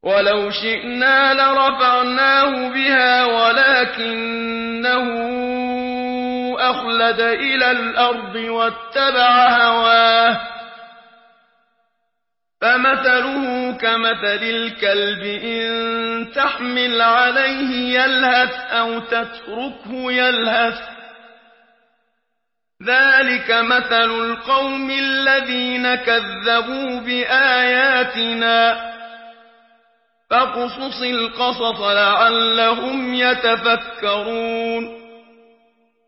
ولو شئنا لرفعناه بها ولكنه أخلد إلى الأرض واتبع هواه فمثله كمثل الكلب إن تحمل عليه يلهث أو تتركه يلهث ذلك مثل القوم الذين كذبوا بآياتنا فاقصص القصص لعلهم يتفكرون